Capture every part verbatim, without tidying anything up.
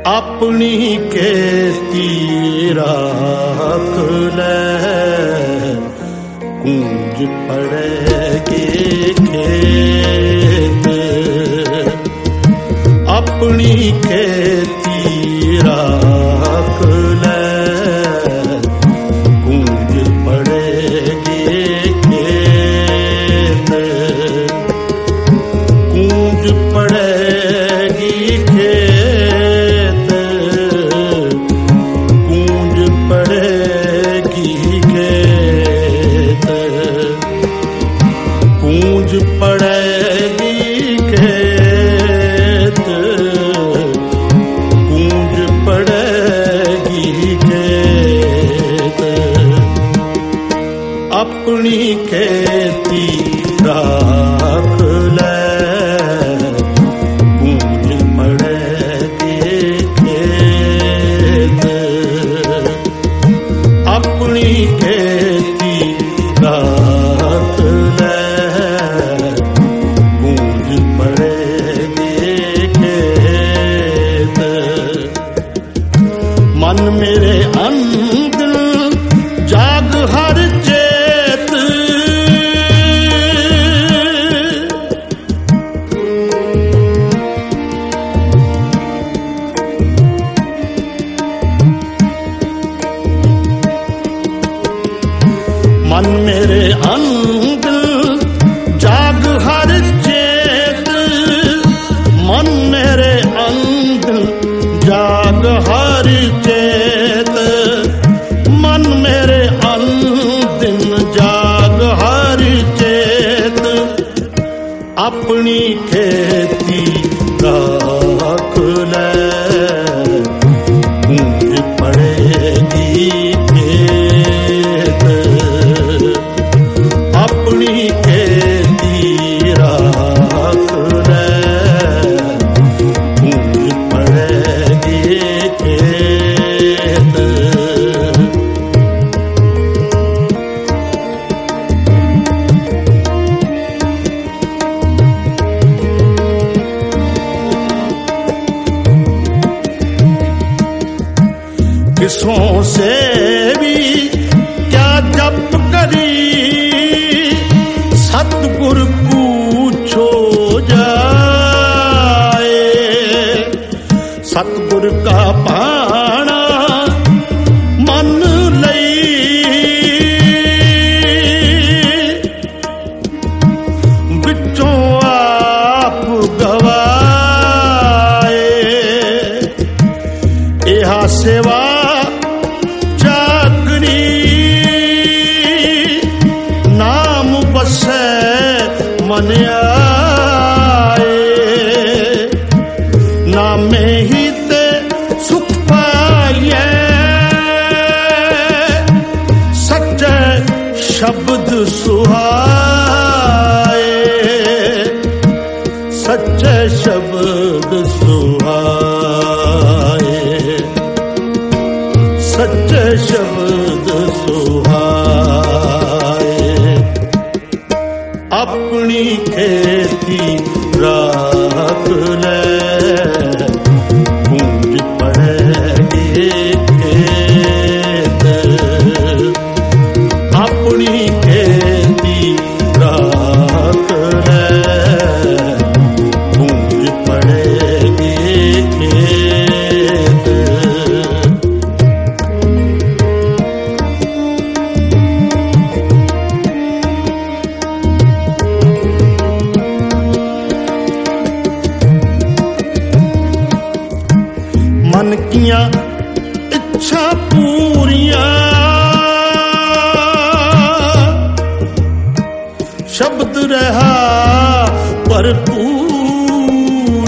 अपनी खेती राख ले, गूंज पड़ेगी खेत। अपनी खेती राख ले, गूंज पड़ेगी खेत। गूंज पड़ेगी खेत, गूंज पड़ेगी खेत। गूंज पड़ेगी खेत, गूंज पड़ेगी खेत। अपनी खेती राख ले, गूंज पड़ेगी खेत। अपनी खेती राख ले, गूंज पड़ेगी खेत। मन मेरे अंदर जाग हर चेत, मन मेरे अंदर जाग हर चेत। मन मेरे अंदर जाग हर चेत। मन मेरे अंदर जाग हर चेत। अपनी खेती राख ले, गूंज पड़ेगी खेत। अपनी खेती राख ले, गूंज पड़ेगी खेत। किसों से भी क्या जप करी, सतगुर पूछो जाए। सतगुर का पाना मन लई, बिचों आप गवाए। एहा सेवा चाकरी, नाम बसै मन आए। नामे ही ते सुख पाइए, सच्चे शब्द सुहाए। सच्चे शब्द सुहाए, सच्चे शब्द सुहाए। अपनी खेती राख ले, गूंज पड़ेगी खेत। अपनी खेती राख ले, गूंज पड़ेगी खेत। मन किया इच्छा पूरियां, शब्द रहा भरपूर।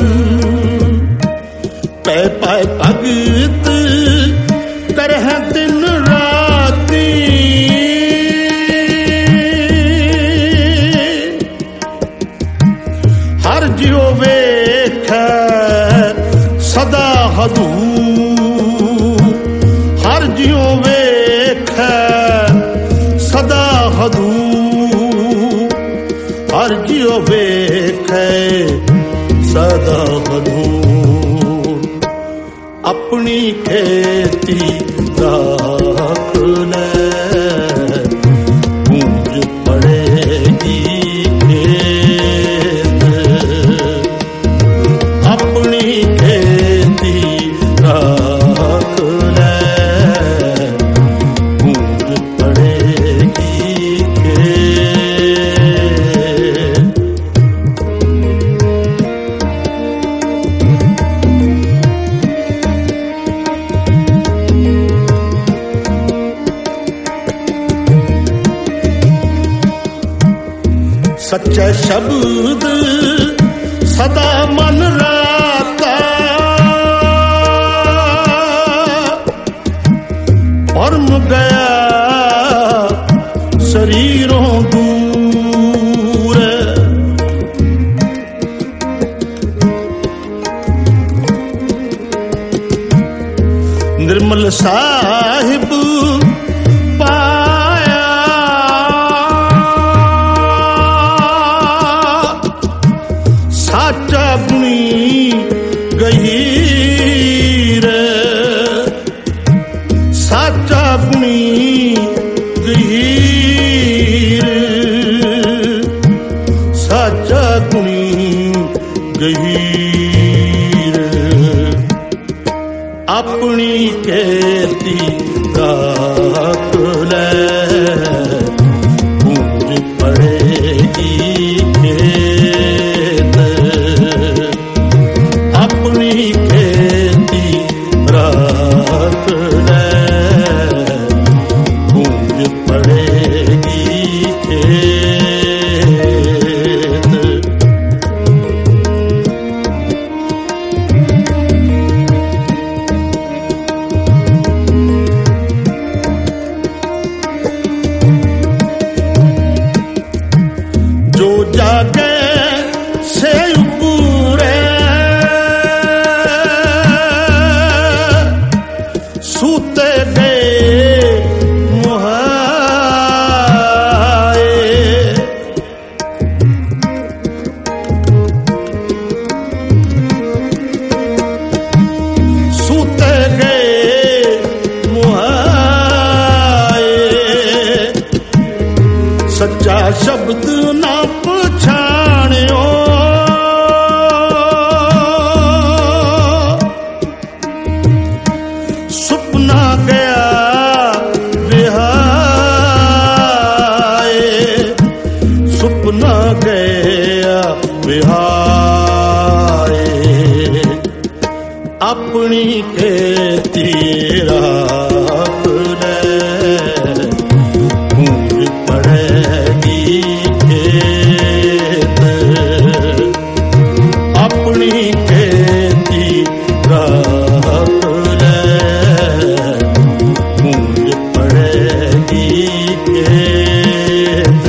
पै पाए भगत करह दिन राती, हर जियो वेख सदा हदूर। हर जियो वेख सदा हदूर। हर जियो वेख सदा हदूर। अपनी खेती राख ले, गूंज पड़ेगी खेत। अपनी खेती राख ले, गूंज पड़ेगी खेत। सच्चे शब्द सदा मन राता, परम गया शरीरों दूर। निर्मल साहिब साचा गुणी गहीर, साचा गुणी गहीर, साचा गुणी गहीर। अपनी खेती राख ले, गूंज पड़ेगी खेत। अपनी खेती राख ले, गूंज पड़ेगी खेत। जो जागे से पूरे, सूते गए मुहाए। सूते गए मुहाए, सच्चा शब्द ना पछाणियो। सुपना गया विहाए, सुपना गया विहाए। अपनी खेती राख ले, गूंज पड़ेगी खेत। अपनी खेती राख ले, गूंज पड़ेगी खेत।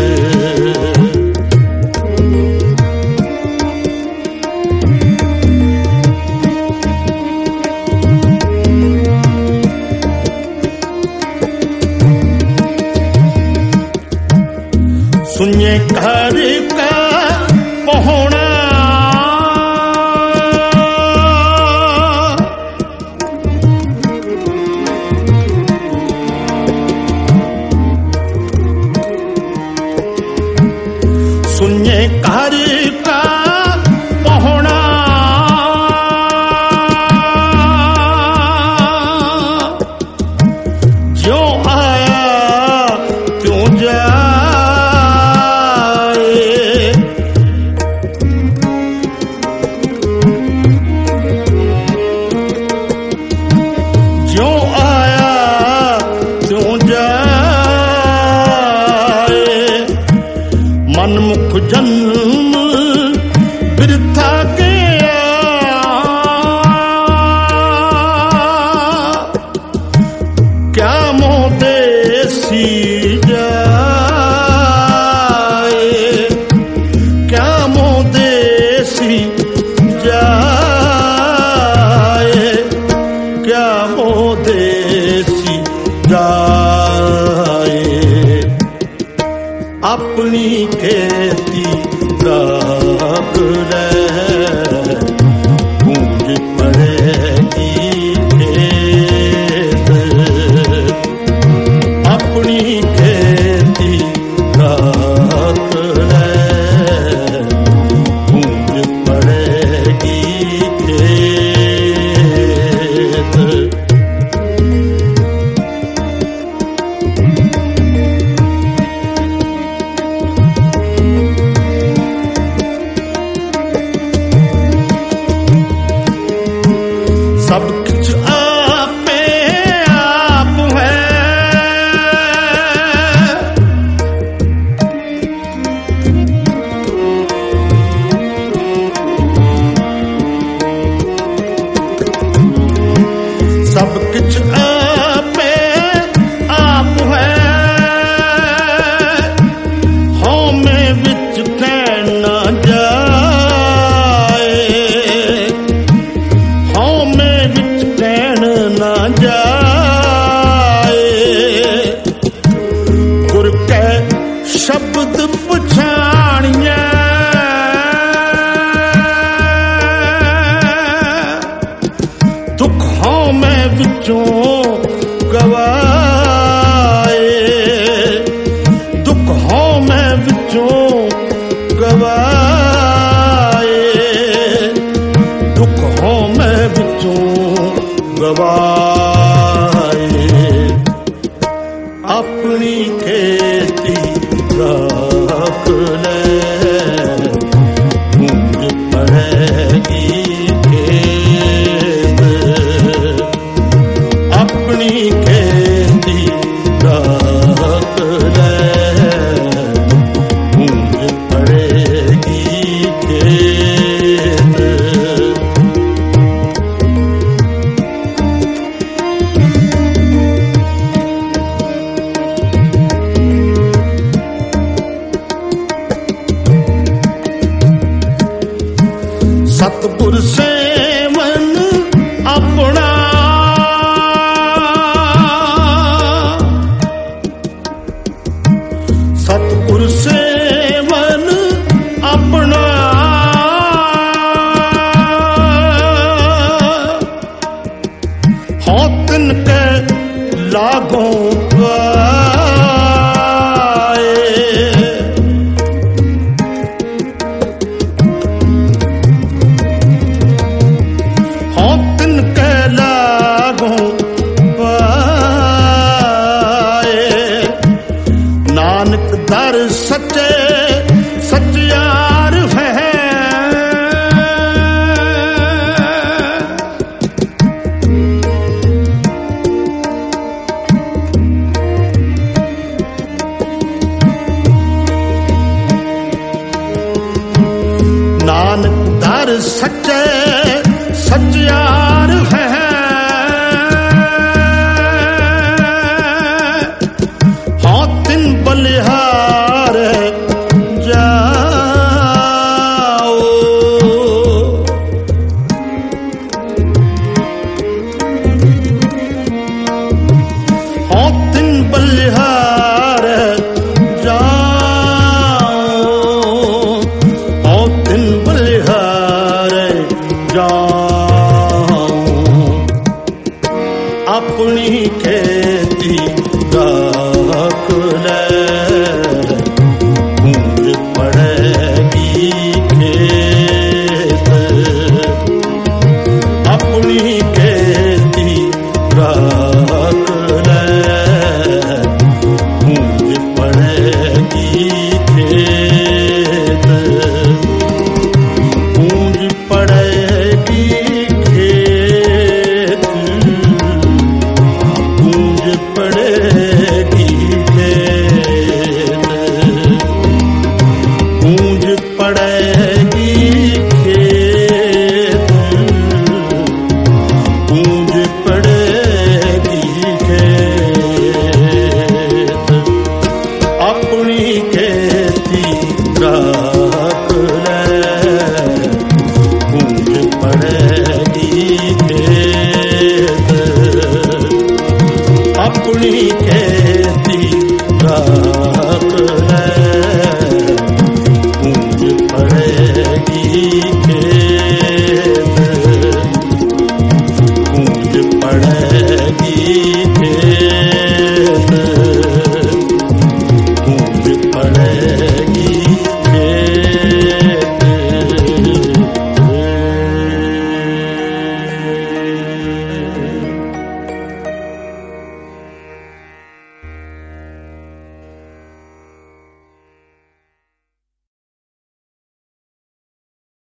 गवाए अपनी खेती राख ले गूंज पड़ेगी खेत अपनी खेती राख ले गूंज पड़ेगी खेत सतगुर सेवन अपना सतगुर सेवन अपना हो तिनके लागों पाए हो तिनके लागों पाए नानक दर सच्चे सच्चियार है नानक दर सच्चे सच्चियार है हाँ तिन बलिहार जाओ हाँ तिन बलिहार जाओ हाँ तिन बलिहार जाओ अपनी